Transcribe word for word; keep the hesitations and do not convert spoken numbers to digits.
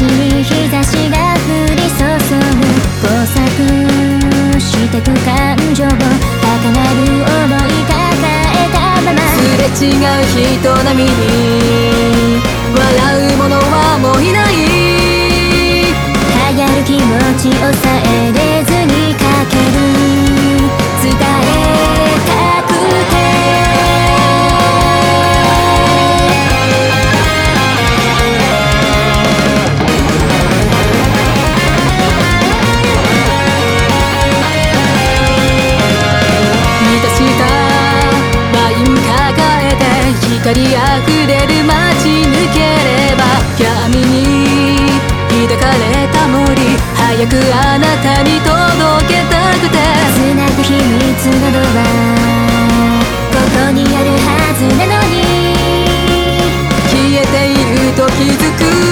に日差しが降り注ぐ交錯してく感情を高鳴る想い抱えたまますれ違う人並みに笑う者はもういない流行る気持ちを抑えれずにかける伝えたくて光あふれる街抜ければ闇に抱かれた森早くあなたに届けたくて繋ぐ秘密などはここにあるはずなのに消えていると気づく